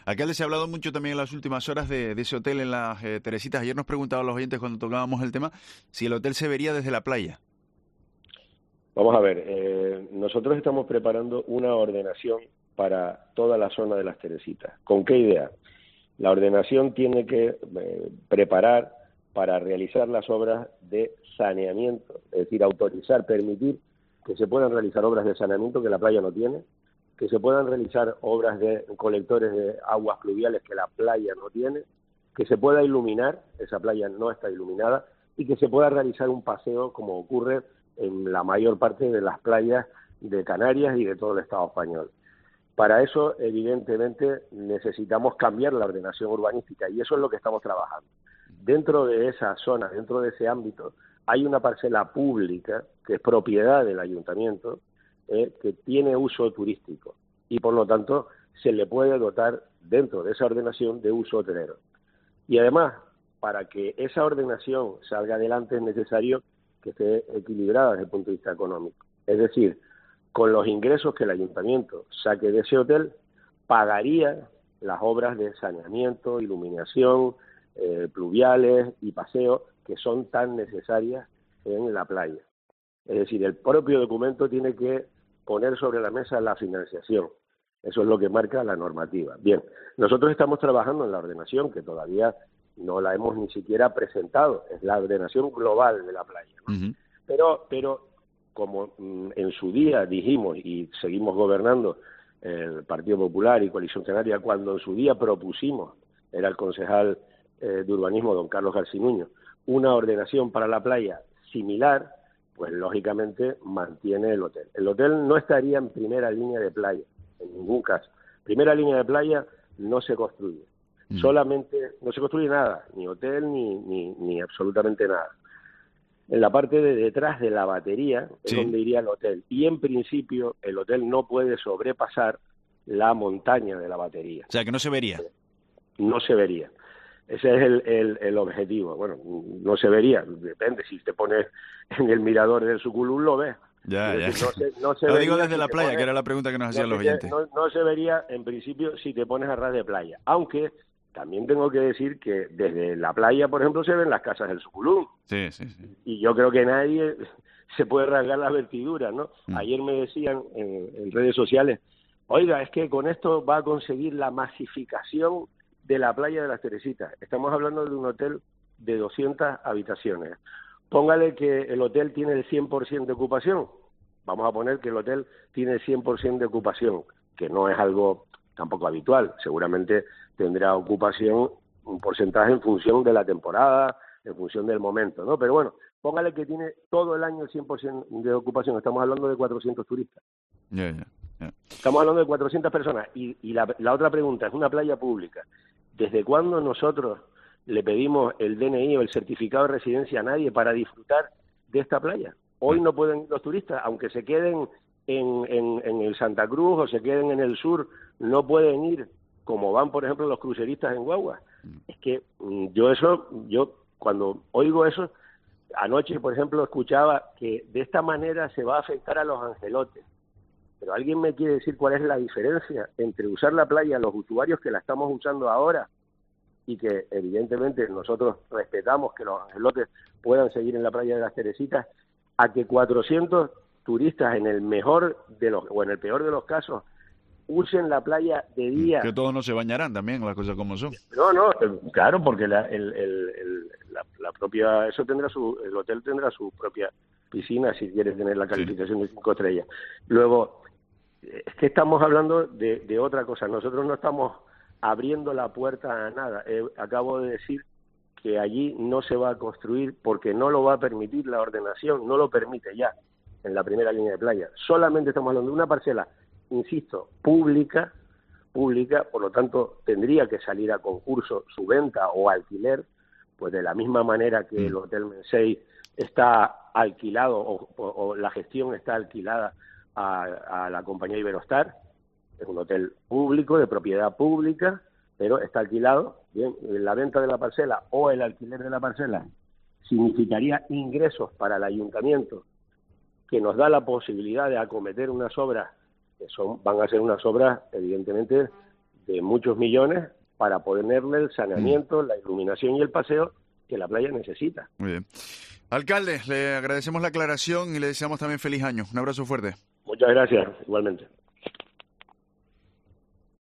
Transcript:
Alcalde, se ha hablado mucho también en las últimas horas de ese hotel en las Teresitas. Ayer nos preguntaban los oyentes cuando tocábamos el tema si el hotel se vería desde la playa. Vamos a ver, nosotros estamos preparando una ordenación para toda la zona de las Teresitas. ¿Con qué idea? La ordenación tiene que preparar para realizar las obras de saneamiento, es decir, autorizar, permitir que se puedan realizar obras de saneamiento que la playa no tiene, que se puedan realizar obras de colectores de aguas pluviales que la playa no tiene, que se pueda iluminar, esa playa no está iluminada, y que se pueda realizar un paseo como ocurre en la mayor parte de las playas de Canarias y de todo el Estado español. Para eso, evidentemente, necesitamos cambiar la ordenación urbanística y eso es lo que estamos trabajando. Dentro de esa zona, dentro de ese ámbito, hay una parcela pública que es propiedad del ayuntamiento, que tiene uso turístico y, por lo tanto, se le puede dotar dentro de esa ordenación de uso hotelero. Y además, para que esa ordenación salga adelante es necesario que esté equilibrada desde el punto de vista económico. Es decir, con los ingresos que el ayuntamiento saque de ese hotel, pagaría las obras de saneamiento, iluminación, pluviales y paseo que son tan necesarias en la playa. Es decir, el propio documento tiene que poner sobre la mesa la financiación. Eso es lo que marca la normativa. Bien, nosotros estamos trabajando en la ordenación, que todavía no la hemos ni siquiera presentado, es la ordenación global de la playa, ¿no? Pero como en su día dijimos y seguimos gobernando el Partido Popular y Coalición Canaria, cuando en su día propusimos, era el concejal de urbanismo don Carlos Garcinuño, una ordenación para la playa similar, pues lógicamente mantiene el hotel. El hotel no estaría en primera línea de playa, en ningún caso. Primera línea de playa no se construye. Solamente no se construye nada, ni hotel ni absolutamente nada. En la parte de detrás de la batería es donde iría el hotel. Y en principio el hotel no puede sobrepasar la montaña de la batería. O sea, que no se vería. No se vería. Ese es el objetivo. Bueno, no se vería, depende. Si te pones en el mirador del Suculum lo ves. Ya. No se Lo vería digo desde si la playa, pones, que era la pregunta que nos hacían los oyentes. No se vería en principio si te pones a ras de playa. Aunque también tengo que decir que desde la playa, por ejemplo, se ven las casas del Suculum. Sí. Y yo creo que nadie se puede rasgar las vestiduras, ¿no? Ayer me decían en redes sociales, oiga, es que con esto va a conseguir la masificación de la playa de las Teresitas. Estamos hablando de un hotel de 200 habitaciones. Póngale que el hotel tiene el 100% de ocupación. Vamos a poner que el hotel tiene el 100% de ocupación, que no es algo tampoco habitual. Seguramente tendrá ocupación, un porcentaje en función de la temporada, en función del momento, ¿no? Pero bueno, póngale que tiene todo el año el 100% de ocupación. Estamos hablando de 400 turistas. Ya. Estamos hablando de 400 personas. Y la otra pregunta, es una playa pública. ¿Desde cuándo nosotros le pedimos el DNI o el certificado de residencia a nadie para disfrutar de esta playa? Hoy no pueden los turistas, aunque se queden en el Santa Cruz o se queden en el sur, no pueden ir como van, por ejemplo, los cruceristas en Guagua. Es que yo cuando oigo eso, anoche, por ejemplo, escuchaba que de esta manera se va a afectar a los angelotes. Pero ¿alguien me quiere decir cuál es la diferencia entre usar la playa, los usuarios que la estamos usando ahora, y que evidentemente nosotros respetamos que los angelotes puedan seguir en la playa de las Teresitas, a que 400 turistas en el mejor de los, o en el peor de los casos, usen la playa de día? Que todos no se bañarán también, las cosas como son. No, claro, porque la propia, el hotel tendrá su propia piscina si quieres tener la calificación de 5 estrellas. Luego, es que estamos hablando de otra cosa. Nosotros no estamos abriendo la puerta a nada. Acabo de decir que allí no se va a construir porque no lo va a permitir la ordenación, no lo permite ya en la primera línea de playa. Solamente estamos hablando de una parcela, insisto, pública, por lo tanto tendría que salir a concurso su venta o alquiler, pues de la misma manera que el Hotel Mensei está alquilado o la gestión está alquilada a la compañía Iberostar. Es un hotel público, de propiedad pública, pero está alquilado. Bien, la venta de la parcela o el alquiler de la parcela significaría ingresos para el ayuntamiento, que nos da la posibilidad de acometer unas obras que van a ser unas obras, evidentemente, de muchos millones para ponerle el saneamiento, la iluminación y el paseo que la playa necesita. Muy bien. Alcalde, le agradecemos la aclaración y le deseamos también feliz año. Un abrazo fuerte. Muchas gracias, igualmente.